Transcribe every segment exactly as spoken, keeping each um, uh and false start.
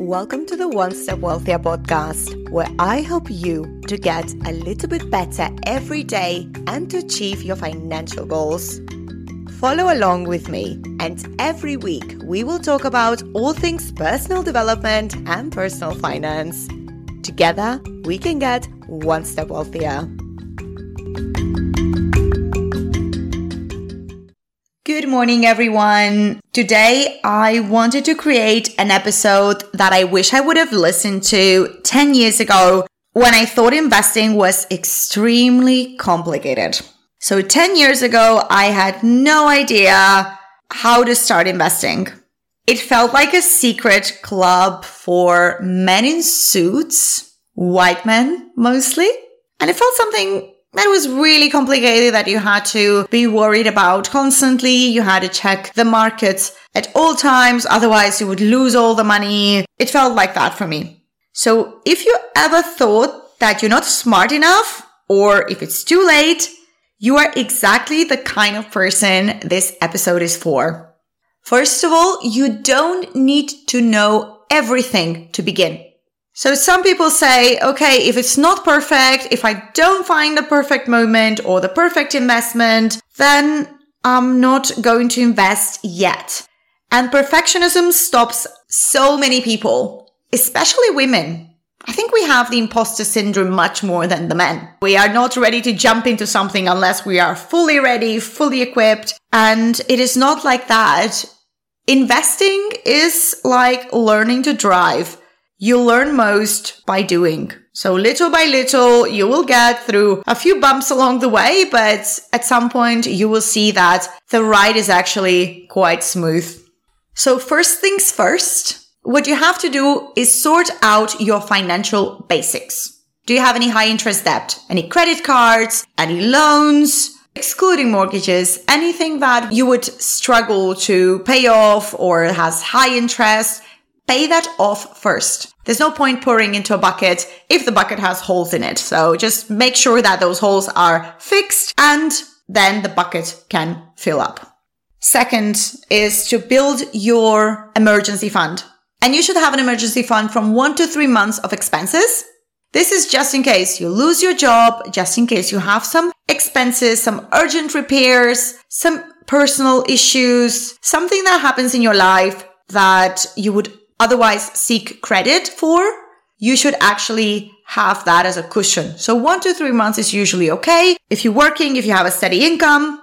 Welcome to the One Step Wealthier podcast, where I help you to get a little bit better every day and to achieve your financial goals. Follow along with me, and every week we will talk about all things personal development and personal finance. Together, we can get one step wealthier. Good morning, everyone. Today, I wanted to create an episode that I wish I would have listened to ten years ago when I thought investing was extremely complicated. So ten years ago, I had no idea how to start investing. It felt like a secret club for men in suits, white men mostly, and it felt something that was really complicated that you had to be worried about constantly. You had to check the markets at all times, otherwise you would lose all the money. It felt like that for me. So if you ever thought that you're not smart enough, or if it's too late, you are exactly the kind of person this episode is for. First of all, you don't need to know everything to begin. So some people say, okay, if it's not perfect, if I don't find the perfect moment or the perfect investment, then I'm not going to invest yet. And perfectionism stops so many people, especially women. I think we have the imposter syndrome much more than the men. We are not ready to jump into something unless we are fully ready, fully equipped. And it is not like that. Investing is like learning to drive. You learn most by doing. So little by little, you will get through a few bumps along the way, but at some point you will see that the ride is actually quite smooth. So first things first, what you have to do is sort out your financial basics. Do you have any high interest debt? Any credit cards? Any loans? Excluding mortgages, anything that you would struggle to pay off or has high interest? Pay that off first. There's no point pouring into a bucket if the bucket has holes in it. So just make sure that those holes are fixed and then the bucket can fill up. Second is to build your emergency fund. And you should have an emergency fund from one to three months of expenses. This is just in case you lose your job, just in case you have some expenses, some urgent repairs, some personal issues, something that happens in your life that you would otherwise seek credit for. You should actually have that as a cushion. So one to three months is usually okay. If you're working, if you have a steady income.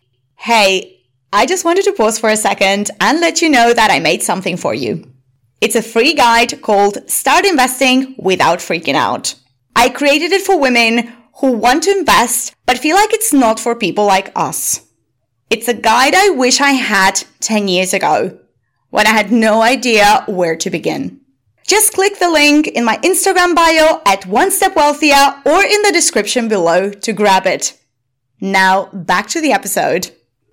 Hey, I just wanted to pause for a second and let you know that I made something for you. It's a free guide called Start Investing Without Freaking Out. I created it for women who want to invest but feel like it's not for people like us. It's a guide I wish I had ten years ago, when I had no idea where to begin. Just click the link in my Instagram bio at One Step Wealthier or in the description below to grab it. Now, back to the episode.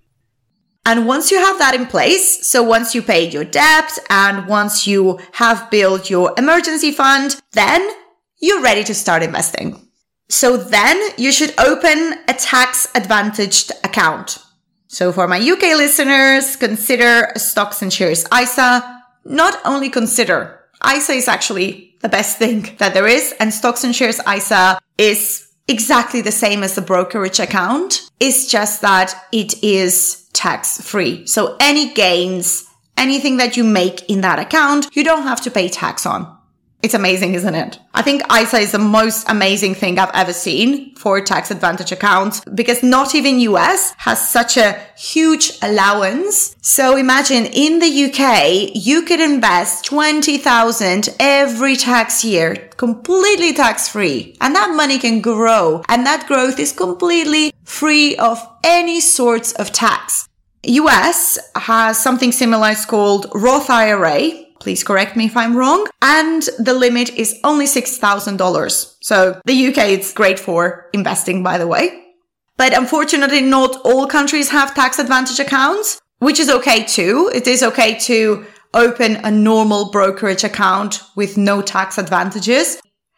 And once you have that in place, so once you paid your debt and once you have built your emergency fund, then you're ready to start investing. So then you should open a tax-advantaged account. So for my U K listeners, consider a stocks and shares I S A. Not only consider, I S A is actually the best thing that there is, and stocks and shares I S A is exactly the same as the brokerage account. It's just that it is tax-free. So any gains, anything that you make in that account, you don't have to pay tax on. It's amazing, isn't it? I think I S A is the most amazing thing I've ever seen for tax advantage accounts because not even U S has such a huge allowance. So imagine in the U K, you could invest twenty thousand every tax year, completely tax-free. And that money can grow. And that growth is completely free of any sorts of tax. U S has something similar. It's called Roth I R A. Please correct me if I'm wrong. And the limit is only six thousand dollars. So the U K is great for investing, by the way. But unfortunately, not all countries have tax advantage accounts, which is okay too. It is okay to open a normal brokerage account with no tax advantages.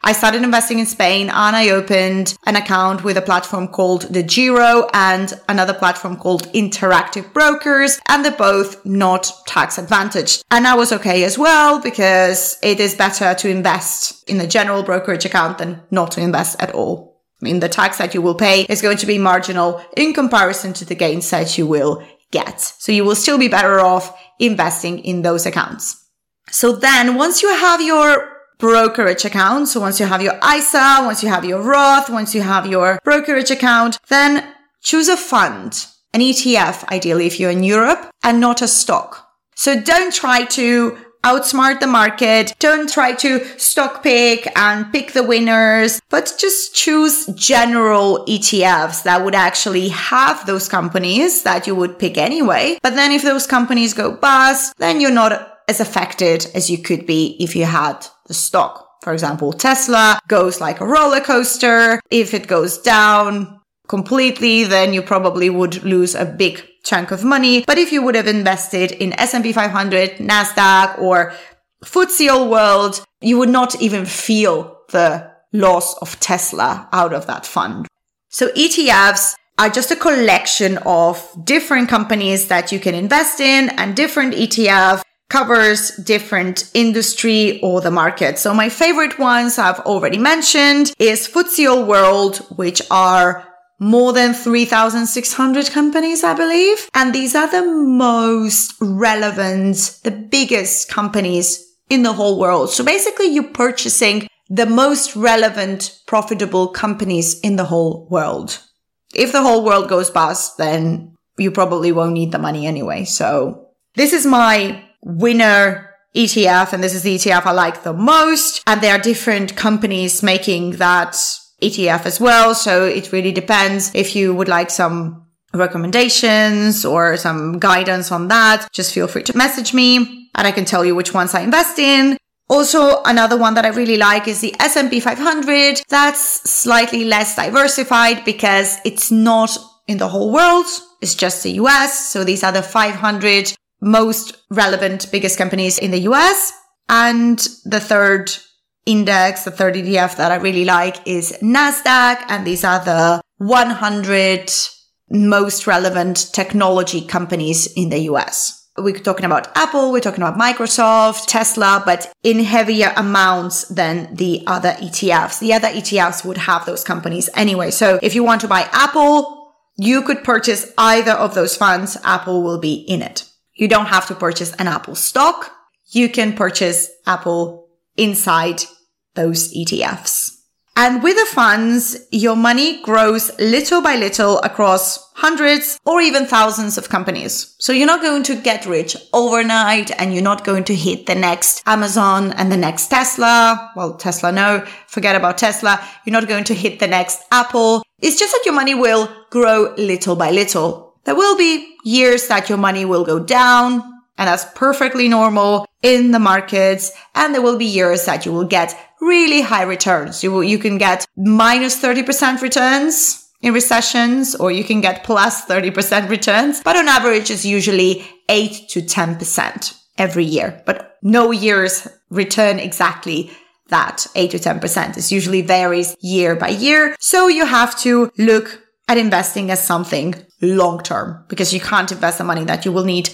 I started investing in Spain and I opened an account with a platform called The Giro and another platform called Interactive Brokers, and they're both not tax advantaged. And I was okay as well because it is better to invest in a general brokerage account than not to invest at all. I mean, the tax that you will pay is going to be marginal in comparison to the gains that you will get. So you will still be better off investing in those accounts. So then once you have your brokerage account, so once you have your I S A, once you have your Roth, once you have your brokerage account, then choose a fund, an E T F, ideally if you're in Europe, and not a stock. So don't try to outsmart the market. Don't try to stock pick and pick the winners, but just choose general E T Fs that would actually have those companies that you would pick anyway. But then if those companies go bust, then you're not as affected as you could be if you had the stock. For example, Tesla goes like a roller coaster. If it goes down completely, then you probably would lose a big chunk of money. But if you would have invested in S and P five hundred, NASDAQ, or F T S E All World, you would not even feel the loss of Tesla out of that fund. So E T Fs are just a collection of different companies that you can invest in, and different E T F covers different industry or the market. So my favorite ones I've already mentioned is F T S E All World, which are more than three thousand six hundred companies, I believe. And these are the most relevant, the biggest companies in the whole world. So basically you're purchasing the most relevant, profitable companies in the whole world. If the whole world goes bust, then you probably won't need the money anyway. So this is my winner E T F, and this is the E T F I like the most. And there are different companies making that E T F as well. So it really depends. If you would like some recommendations or some guidance on that, just feel free to message me and I can tell you which ones I invest in. Also, another one that I really like is the S and P five hundred. That's slightly less diversified because it's not in the whole world. It's just the U S. So these are the five hundred most relevant, biggest companies in the U S. And the third index, the third E T F that I really like is NASDAQ. And these are the one hundred most relevant technology companies in the U S. We're talking about Apple, we're talking about Microsoft, Tesla, but in heavier amounts than the other E T Fs. The other E T Fs would have those companies anyway. So if you want to buy Apple, you could purchase either of those funds. Apple will be in it. You don't have to purchase an Apple stock. You can purchase Apple inside those E T Fs. And with the funds, your money grows little by little across hundreds or even thousands of companies. So you're not going to get rich overnight and you're not going to hit the next Amazon and the next Tesla. Well, Tesla, no, forget about Tesla. You're not going to hit the next Apple. It's just that your money will grow little by little. There will be years that your money will go down, and that's perfectly normal in the markets. And there will be years that you will get really high returns. You will, you can get minus thirty percent returns in recessions, or you can get plus thirty percent returns. But on average, it's usually eight to ten percent every year. But no years return exactly that eight to ten percent. It usually varies year by year. So you have to look at investing as something long term, because you can't invest the money that you will need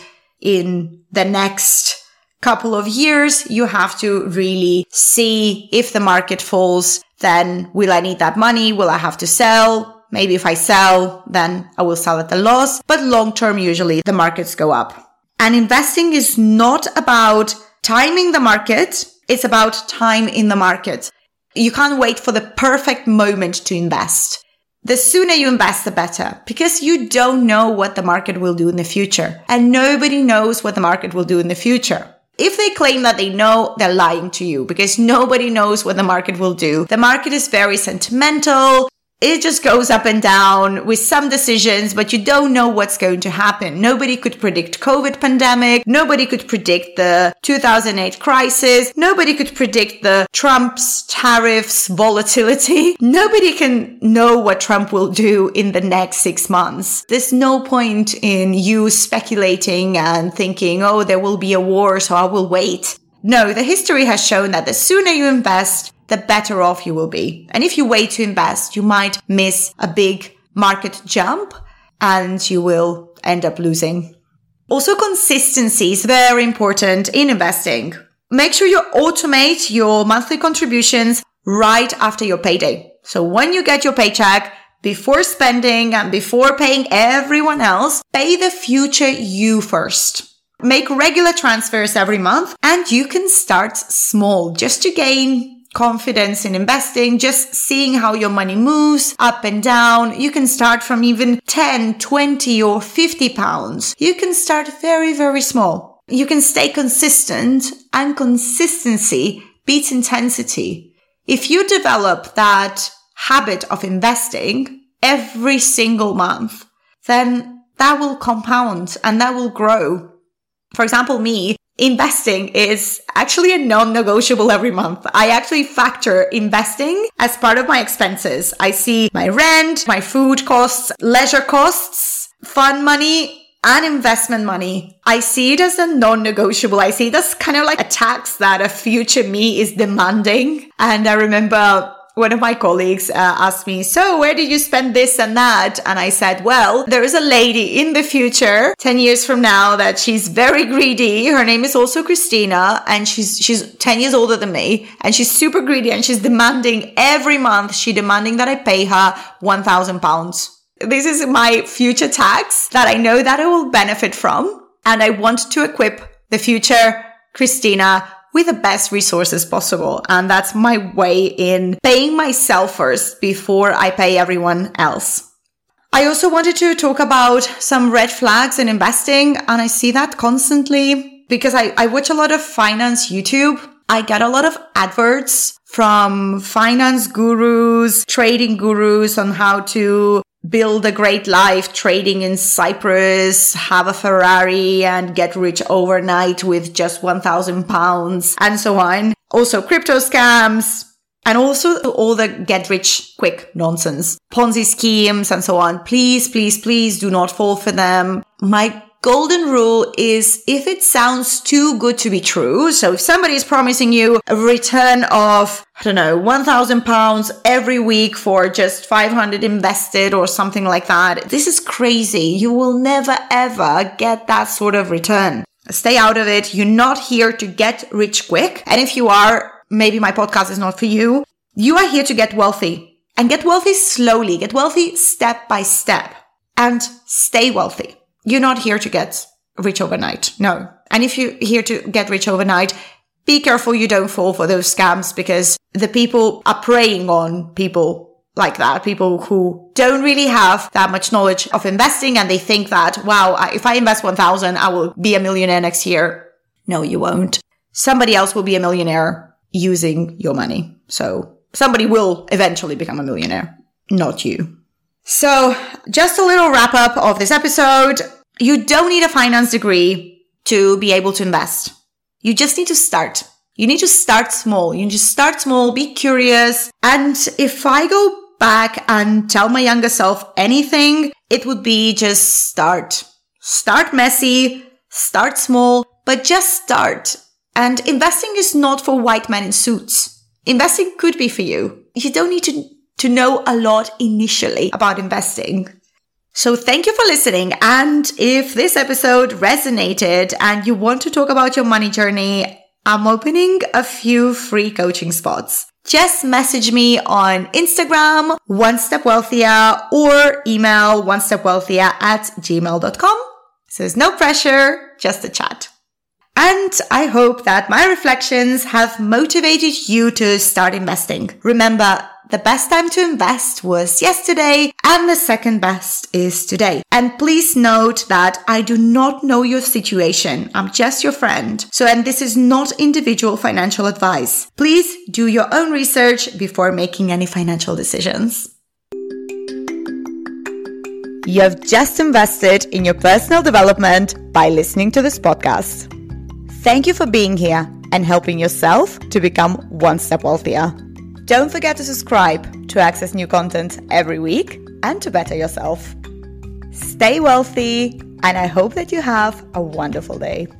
in the next couple of years. You have to really see if the market falls, then will I need that money? Will I have to sell? Maybe if I sell, then I will sell at a loss. But long term, usually the markets go up. And investing is not about timing the market. It's about time in the market. You can't wait for the perfect moment to invest. The sooner you invest, the better, because you don't know what the market will do in the future. And nobody knows what the market will do in the future. If they claim that they know, they're lying to you, because nobody knows what the market will do. The market is very sentimental. It just goes up and down with some decisions, but you don't know what's going to happen. Nobody could predict COVID pandemic. Nobody could predict the two thousand eight crisis. Nobody could predict the Trump's tariffs volatility. Nobody can know what Trump will do in the next six months. There's no point in you speculating and thinking, oh, there will be a war, so I will wait. No, the history has shown that the sooner you invest, the better off you will be. And if you wait to invest, you might miss a big market jump and you will end up losing. Also, consistency is very important in investing. Make sure you automate your monthly contributions right after your payday. So when you get your paycheck, before spending and before paying everyone else, pay the future you first. Make regular transfers every month and you can start small just to gain confidence in investing, just seeing how your money moves up and down. You can start from even ten, twenty or fifty pounds. You can start very, very small. You can stay consistent, and consistency beats intensity. If you develop that habit of investing every single month, then that will compound and that will grow. For example, me, investing is actually a non-negotiable every month. I actually factor investing as part of my expenses. I see my rent, my food costs, leisure costs, fun money, and investment money. I see it as a non-negotiable. I see it as kind of like a tax that a future me is demanding. And I remember one of my colleagues uh, asked me, so where did you spend this and that? And I said, well, there is a lady in the future, ten years from now, that she's very greedy. Her name is also Christina, and she's she's ten years older than me, and she's super greedy, and she's demanding every month, she's demanding that I pay her one thousand pounds. This is my future tax that I know that I will benefit from, and I want to equip the future Christina with the best resources possible. And that's my way in paying myself first before I pay everyone else. I also wanted to talk about some red flags in investing. And I see that constantly because I, I watch a lot of finance YouTube. I get a lot of adverts from finance gurus, trading gurus on how to build a great life trading in Cyprus, have a Ferrari and get rich overnight with just one thousand pounds and so on. Also crypto scams and also all the get rich quick nonsense, Ponzi schemes and so on. Please, please, please do not fall for them. My golden rule is if it sounds too good to be true. So if somebody is promising you a return of, I don't know, one thousand pounds every week for just five hundred invested or something like that, this is crazy. You will never ever get that sort of return. Stay out of it. You're not here to get rich quick. And if you are, maybe my podcast is not for you. You are here to get wealthy and get wealthy slowly, get wealthy step by step and stay wealthy. You're not here to get rich overnight. No. And if you're here to get rich overnight, be careful you don't fall for those scams because the people are preying on people like that. People who don't really have that much knowledge of investing and they think that, wow, if I invest one thousand, I will be a millionaire next year. No, you won't. Somebody else will be a millionaire using your money. So somebody will eventually become a millionaire, not you. So just a little wrap up of this episode. You don't need a finance degree to be able to invest. You just need to start. You need to start small. You need to start small, be curious. And if I go back and tell my younger self anything, it would be just start. Start messy, start small, but just start. And investing is not for white men in suits. Investing could be for you. You don't need to, to know a lot initially about investing. So thank you for listening. And if this episode resonated and you want to talk about your money journey, I'm opening a few free coaching spots. Just message me on Instagram, one step wealthier, or email one step wealthier at gmail dot com. So there's no pressure, just a chat. And I hope that my reflections have motivated you to start investing. Remember, the best time to invest was yesterday and the second best is today. And please note that I do not know your situation. I'm just your friend. So, and this is not individual financial advice. Please do your own research before making any financial decisions. You have just invested in your personal development by listening to this podcast. Thank you for being here and helping yourself to become one step wealthier. Don't forget to subscribe to access new content every week and to better yourself. Stay wealthy, and I hope that you have a wonderful day.